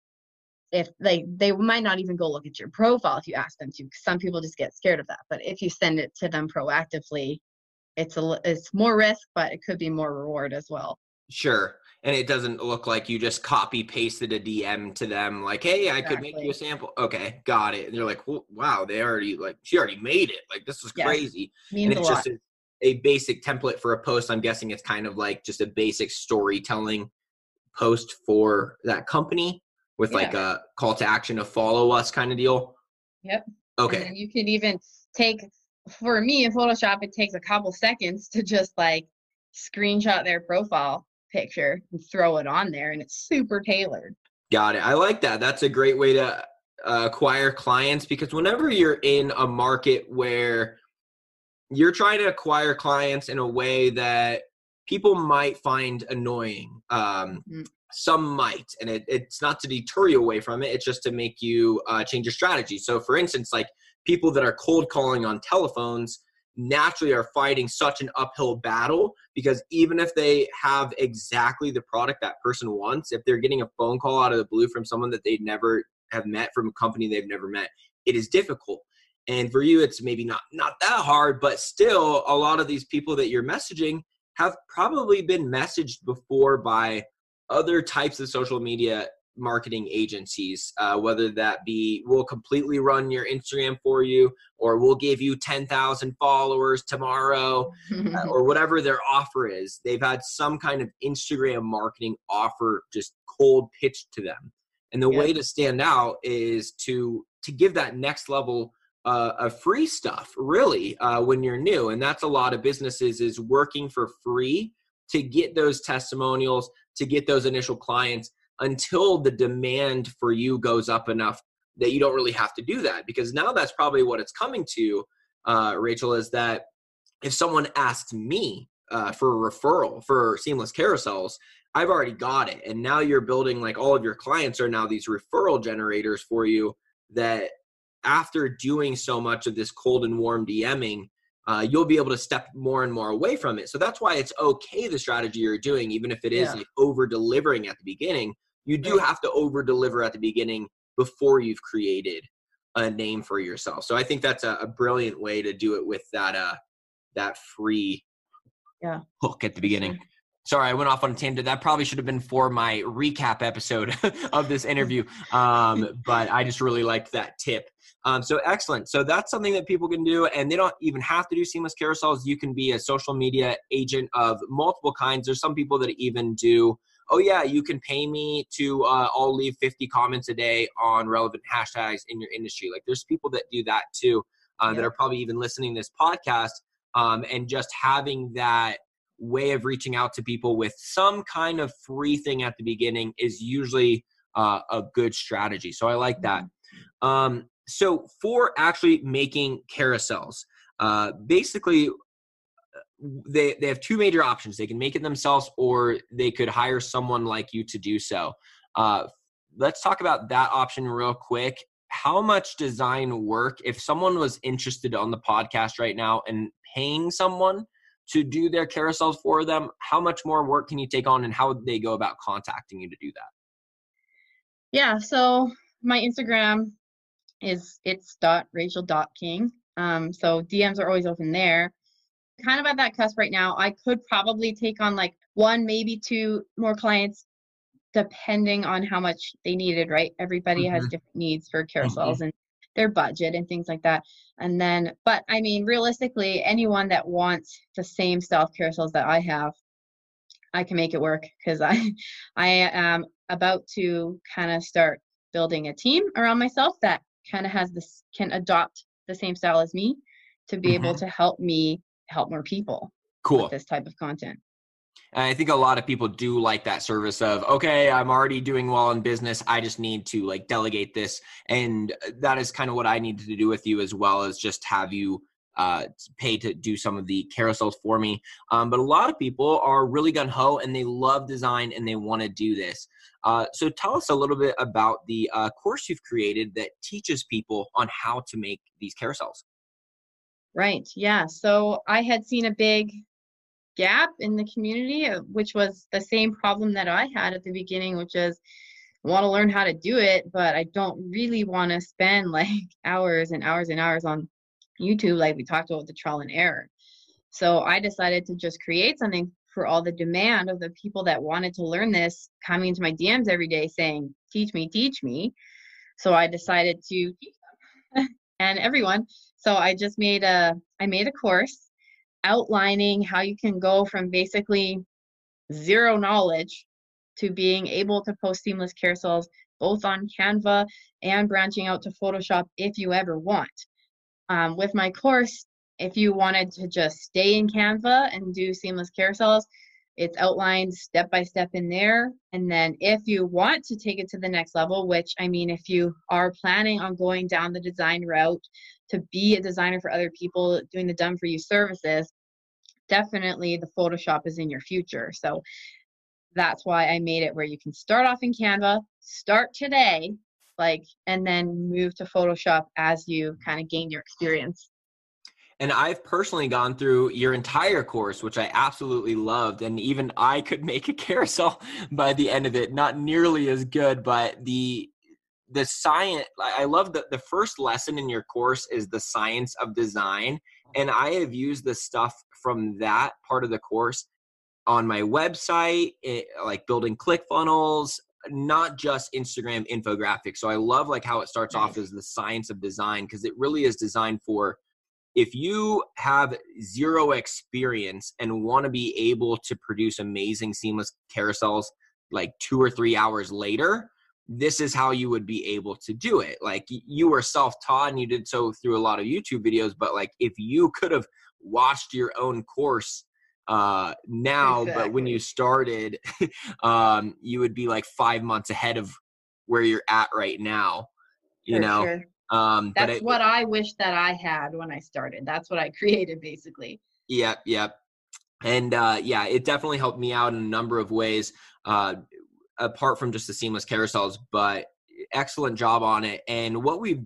If they, they might not even go look at your profile if you ask them to. Some people just get scared of that. But if you send it to them proactively, it's a, it's more risk, but it could be more reward as well. Sure. And it doesn't look like you just copy pasted a D M to them like, hey, I exactly. could make you a sample. Okay, got it. And you're like, well, wow, they already like, she already made it. Like, this is yes. crazy. Means and it's a just a, a basic template for a post. I'm guessing it's kind of like just a basic storytelling post for that company with yeah. like a call to action to follow us kind of deal. Yep. Okay. And you could even take, for me in Photoshop, it takes a couple seconds to just like screenshot their profile picture and throw it on there, and it's super tailored. Got it. I like that. That's a great way to uh, acquire clients, because whenever you're in a market where you're trying to acquire clients in a way that people might find annoying, um, mm-hmm. some might, and it, it's not to deter you away from it. It's just to make you uh, change your strategy. So for instance, like people that are cold calling on telephones naturally are fighting such an uphill battle, because even if they have exactly the product that person wants, if they're getting a phone call out of the blue from someone that they never have met, from a company they've never met, it is difficult. And for you, it's maybe not, not that hard, but still a lot of these people that you're messaging have probably been messaged before by other types of social media marketing agencies, uh, whether that be we'll completely run your Instagram for you, or we'll give you ten thousand followers tomorrow, uh, or whatever their offer is. They've had some kind of Instagram marketing offer just cold pitched to them. And the yeah. way to stand out is to to give that next level uh, of free stuff, really, uh, when you're new. And that's a lot of businesses, is working for free to get those testimonials, to get those initial clients, until the demand for you goes up enough that you don't really have to do that. Because now that's probably what it's coming to, uh, Rachel, is that if someone asks me uh, for a referral for Seamless Carousels, I've already got it. And now you're building, like, all of your clients are now these referral generators for you that after doing so much of this cold and warm DMing, uh, you'll be able to step more and more away from it. So that's why it's okay, the strategy you're doing, even if it is Yeah. like over delivering at the beginning, you do Right. have to over deliver at the beginning before you've created a name for yourself. So I think that's a, a brilliant way to do it with that, uh, that free Yeah. hook at the beginning. Sure. Sorry, I went off on a tangent. That probably should have been for my recap episode of this interview. Um, but I just really liked that tip. Um, so excellent. So that's something that people can do, and they don't even have to do seamless carousels. You can be a social media agent of multiple kinds. There's some people that even do, oh yeah, you can pay me to, uh, I'll leave fifty comments a day on relevant hashtags in your industry. Like there's people that do that too, uh, that Yeah. are probably even listening to this podcast, um, and just having that way of reaching out to people with some kind of free thing at the beginning is usually uh, a good strategy. So I like that. Um, so for actually making carousels, uh, basically they, they have two major options. They can make it themselves, or they could hire someone like you to do so. Uh, let's talk about that option real quick. How much design work, if someone was interested on the podcast right now and paying someone to do their carousels for them, how much more work can you take on, and how would they go about contacting you to do that? Yeah, so my Instagram is it's dot rachel dot king. Um, so D Ms are always open there. Kind of at that cusp right now. I could probably take on like one, maybe two more clients, depending on how much they needed, right? Everybody Mm-hmm. has different needs for carousels mm-hmm. and their budget and things like that. And then, but I mean, realistically, anyone that wants the same style of carousels that I have, I can make it work, because I, I am about to kind of start building a team around myself that kind of has this, can adopt the same style as me to be mm-hmm. able to help me help more people cool. with this type of content. And I think a lot of people do like that service of, okay, I'm already doing well in business. I just need to like delegate this. And that is kind of what I needed to do with you, as well as just have you uh, pay to do some of the carousels for me. Um, but a lot of people are really gung-ho and they love design and they want to do this. Uh, so tell us a little bit about the uh, course you've created that teaches people on how to make these carousels. Right. Yeah. So I had seen a big gap in the community, which was the same problem that I had at the beginning, which is I want to learn how to do it, but I don't really want to spend like hours and hours and hours on YouTube, like we talked about with the trial and error. So I decided to just create something for all the demand of the people that wanted to learn this, coming into my D Ms every day saying, teach me, teach me. So I decided to teach them and everyone. So I just made a, I made a course outlining how you can go from basically zero knowledge to being able to post seamless carousels, both on Canva and branching out to Photoshop if you ever want. Um, with my course, if you wanted to just stay in Canva and do seamless carousels, it's outlined step by step in there. And then if you want to take it to the next level, which I mean, if you are planning on going down the design route to be a designer for other people, doing the done for you services, definitely the Photoshop is in your future. So that's why I made it where you can start off in Canva, start today, like, and then move to Photoshop as you kind of gain your experience. And I've personally gone through your entire course, which I absolutely loved. And even I could make a carousel by the end of it. Not nearly as good, but the the science, I love that the first lesson in your course is the science of design. And I have used the stuff from that part of the course on my website, it, like building ClickFunnels, not just Instagram infographics. So I love like how it starts nice. off as the science of design, because it really is designed for, if you have zero experience and want to be able to produce amazing seamless carousels like two or three hours later, this is how you would be able to do it. Like you were self-taught and you did so through a lot of YouTube videos, but like if you could have watched your own course uh, now, exactly. but when you started, um, you would be like five months ahead of where you're at right now, you For know? Sure. Um, That's but it, what I wish that I had when I started. That's what I created basically. Yep. Yep. And uh, yeah, it definitely helped me out in a number of ways, uh, apart from just the seamless carousels, but excellent job on it. And what we've done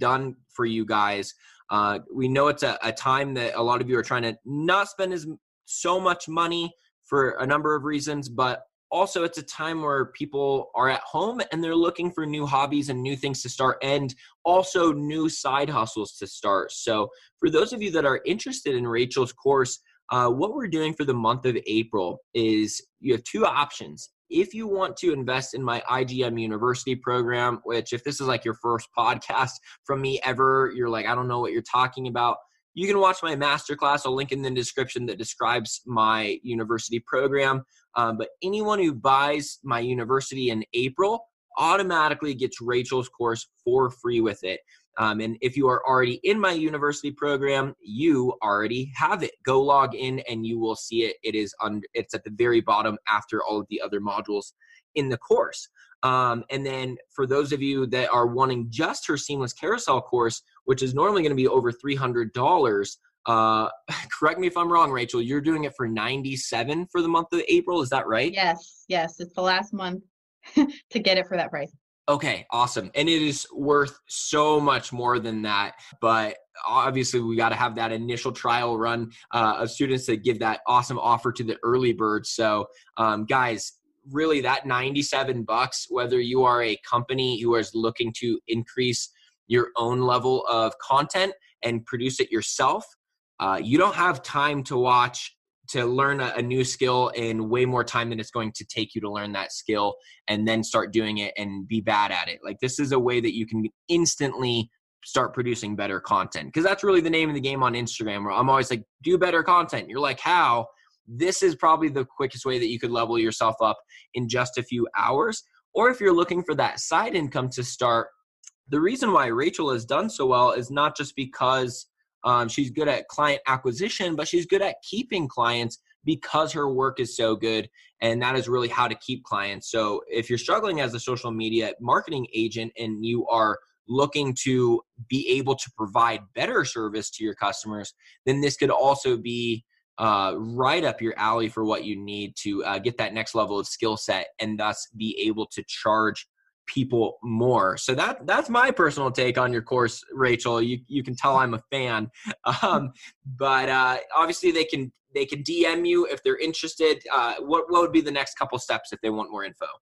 for you guys. Uh, we know it's a, a time that a lot of you are trying to not spend as so much money for a number of reasons, but also it's a time where people are at home and they're looking for new hobbies and new things to start, and also new side hustles to start. So for those of you that are interested in Rachel's course, uh, what we're doing for the month of April is you have two options. If you want to invest in my I G M University program, which if this is like your first podcast from me ever, you're like, I don't know what you're talking about, you can watch my masterclass. I'll link in the description that describes my university program. Um, but anyone who buys my university in April automatically gets Rachel's course for free with it. Um, and if you are already in my university program, you already have it. Go log in and you will see it. It is under, it's at the very bottom after all of the other modules in the course. Um, and then for those of you that are wanting just her Seamless Carousel course, which is normally going to be over three hundred dollars, uh, correct me if I'm wrong, Rachel, you're doing it for ninety-seven dollars for the month of April. Is that right? Yes. Yes. It's the last month to get it for that price. Okay, awesome. And it is worth so much more than that. But obviously, we got to have that initial trial run uh, of students that give that awesome offer to the early birds. So, um, guys, really that ninety-seven bucks, whether you are a company who is looking to increase your own level of content and produce it yourself, uh, you don't have time to watch to learn a, a new skill in way more time than it's going to take you to learn that skill and then start doing it and be bad at it. Like, this is a way that you can instantly start producing better content, because that's really the name of the game on Instagram, where I'm always like, do better content. You're like, how? This is probably the quickest way that you could level yourself up in just a few hours. Or if you're looking for that side income to start, the reason why Rachel has done so well is not just because Um, she's good at client acquisition, but she's good at keeping clients because her work is so good. And that is really how to keep clients. So if you're struggling as a social media marketing agent and you are looking to be able to provide better service to your customers, then this could also be uh, right up your alley for what you need to uh, get that next level of skill set and thus be able to charge people more. So that that's my personal take on your course, Rachel. You you can tell I'm a fan. Um, but uh, obviously they can they can D M you if they're interested. Uh, what what would be the next couple steps if they want more info?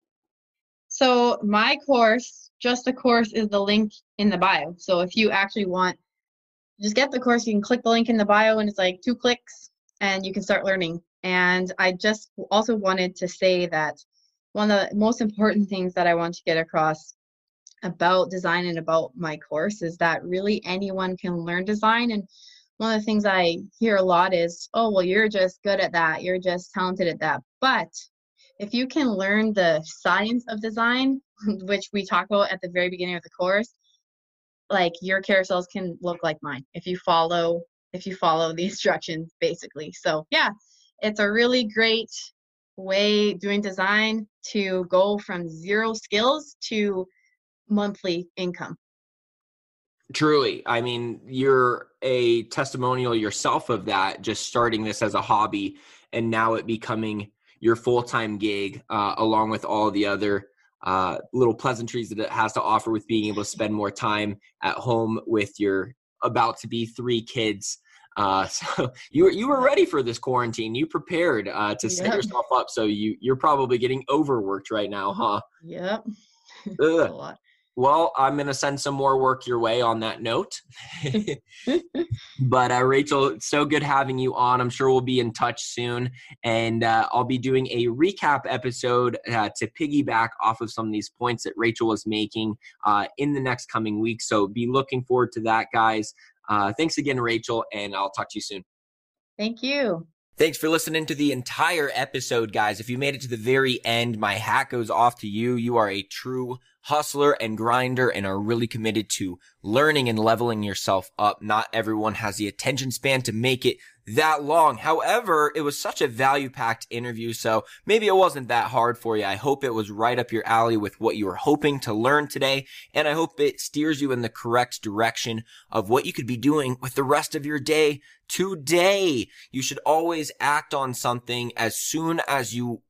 So my course, just the course, is the link in the bio. So if you actually want, just get the course, you can click the link in the bio and it's like two clicks and you can start learning. And I just also wanted to say that one of the most important things that I want to get across about design and about my course is that really anyone can learn design. And one of the things I hear a lot is, oh, well, you're just good at that. You're just talented at that. But if you can learn the science of design, which we talk about at the very beginning of the course, like, your carousels can look like mine if you follow, if you follow the instructions, basically. So yeah, it's a really great way doing design to go from zero skills to monthly income. Truly. I mean, you're a testimonial yourself of that, just starting this as a hobby and now it becoming your full-time gig, uh, along with all the other uh, little pleasantries that it has to offer with being able to spend more time at home with your about to be three kids. Uh, so you were, you were ready for this quarantine. You prepared uh, to set Yep. yourself up. So you, you're probably getting overworked right now, huh? Yep. Ugh. A lot. Well, I'm going to send some more work your way on that note. But uh, Rachel, it's so good having you on. I'm sure we'll be in touch soon. And uh, I'll be doing a recap episode uh, to piggyback off of some of these points that Rachel was making uh, in the next coming weeks. So be looking forward to that, guys. Uh, thanks again, Rachel, and I'll talk to you soon. Thank you. Thanks for listening to the entire episode, guys. If you made it to the very end, my hat goes off to you. You are a true hustler and grinder and are really committed to learning and leveling yourself up. Not everyone has the attention span to make it that long. However, it was such a value-packed interview, so maybe it wasn't that hard for you. I hope it was right up your alley with what you were hoping to learn today, and I hope it steers you in the correct direction of what you could be doing with the rest of your day today. You should always act on something as soon as you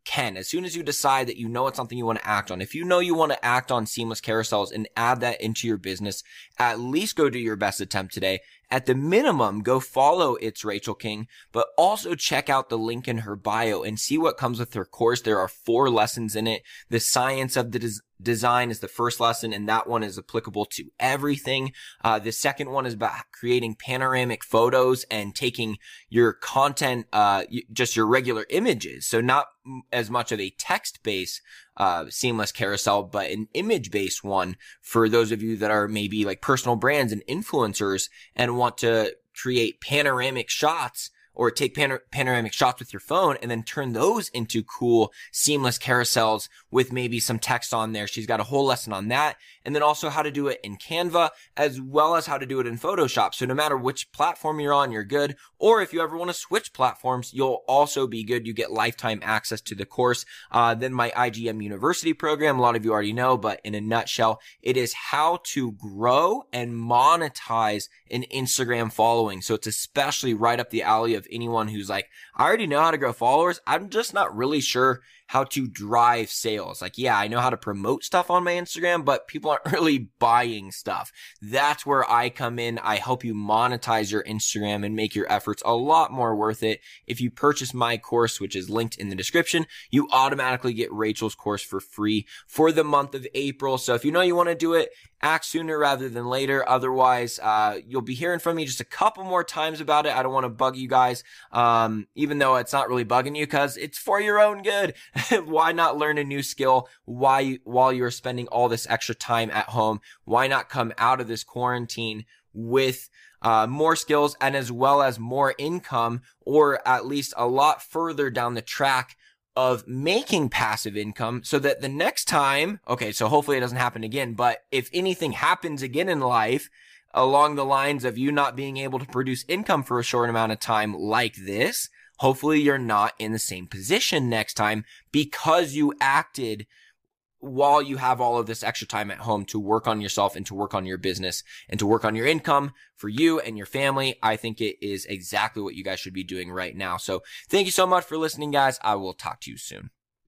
can, as soon as you decide that you know it's something you want to act on, if you know you want to act on seamless carousels and add that into your business, at least go do your best attempt today. At the minimum, go follow It's Rachel King, but also check out the link in her bio and see what comes with her course. There are four lessons in it. The science of the des- design is the first lesson, and that one is applicable to everything. Uh, the second one is about creating panoramic photos and taking your content, uh, just your regular images. So not as much of a text-based uh seamless carousel, but an image-based one for those of you that are maybe like personal brands and influencers and want to create panoramic shots or take panor- panoramic shots with your phone and then turn those into cool seamless carousels with maybe some text on there. She's got a whole lesson on that. And then also how to do it in Canva as well as how to do it in Photoshop. So no matter which platform you're on, you're good. Or if you ever want to switch platforms, you'll also be good. You get lifetime access to the course. Uh, then my I G M University program, a lot of you already know, but in a nutshell, it is how to grow and monetize an Instagram following. So it's especially right up the alley of anyone who's like, I already know how to grow followers. I'm just not really sure how to drive sales. Like, yeah, I know how to promote stuff on my Instagram, but people aren't really buying stuff. That's where I come in. I help you monetize your Instagram and make your efforts a lot more worth it. If you purchase my course, which is linked in the description, you automatically get Rachel's course for free for the month of April. So if you know you want to do it, act sooner rather than later. Otherwise, uh, you'll be hearing from me just a couple more times about it. I don't want to bug you guys, um, even though it's not really bugging you because it's for your own good. Why not learn a new skill? Why, while you're spending all this extra time at home, why not come out of this quarantine with uh, more skills and as well as more income, or at least a lot further down the track of making passive income so that the next time, okay, so hopefully it doesn't happen again, but if anything happens again in life along the lines of you not being able to produce income for a short amount of time like this, hopefully you're not in the same position next time because you acted while you have all of this extra time at home to work on yourself and to work on your business and to work on your income for you and your family. I think it is exactly what you guys should be doing right now. So thank you so much for listening, guys. I will talk to you soon.